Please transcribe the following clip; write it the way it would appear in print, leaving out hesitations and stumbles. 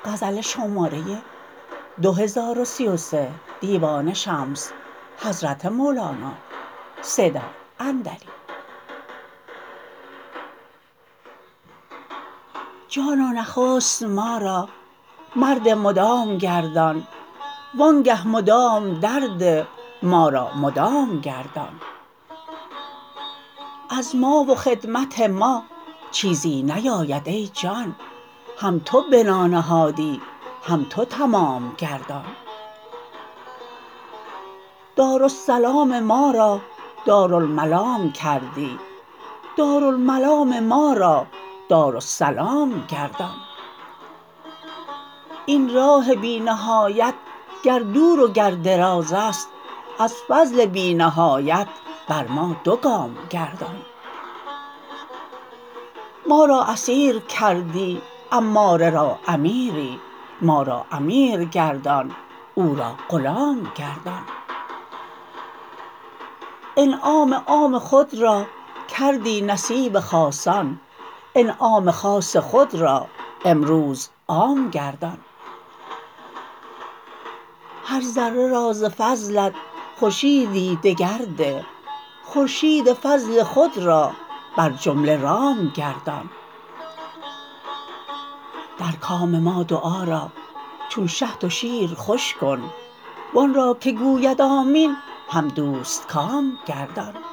جانا نخست ما را مرد مدام گردان وآنگه مدام درده ما را مدام گردان از ما و خدمت ما چیزی نیاید ای جان هم تو بنا نهادی هم تو تمام گردان دارالسلام ما را دارالملام کردی دارالملام ما را دارالسلام گردان این راه بی نهایت گر دور و گر دراز است از فضل بی نهایت بر ما دو گام گردان ما را اسیر کردی اماره را امیری ما را امیر گردان او را غلام گردان انعام عام خود را کردی نصیب خاصان انعام خاص خود را امروز عام گردان هر ذره را ز فضلت خورشیدی دگر ده خورشید فضل خود را بر جمله رام گردان در کام ما دعا را چون شهد و شیر خوش کن و آن را که گوید آمین هم دوستکام گردان